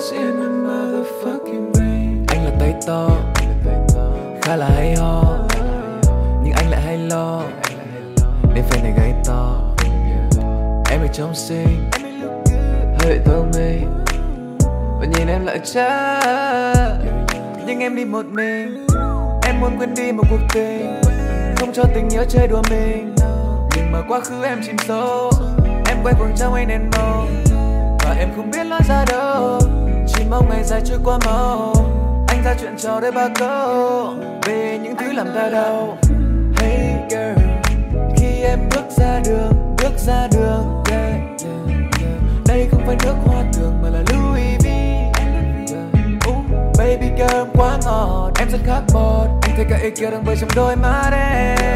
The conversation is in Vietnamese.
Diamonds in my motherfucking vein. Anh là tay to, khá là hay ho, nhưng anh lại hay lo nên fan này gáy to. Em được trong xinh, hơi thông minh, và nhìn em lại chắc. Nhưng em đi một mình, em muốn quên đi một cuộc tình, không cho tình yêu chơi đùa mình. Nhưng mà quá khứ em chìm sâu, em quay cuồng trong ánh đèn màu, và em không biết lối ra đâu. Chỉ mong ngày dài trôi qua mau, anh ra chuyện trò đôi ba câu về những thứ làm ta đau. Hey girl, khi em bước ra đường, yeah, yeah, yeah. Đây không phải nước hoa tường mà là Louis V, yeah. Baby girl em quá ngọt, em rất khác bọt. Anh thấy cả ý kia đang vơi trong đôi mắt em.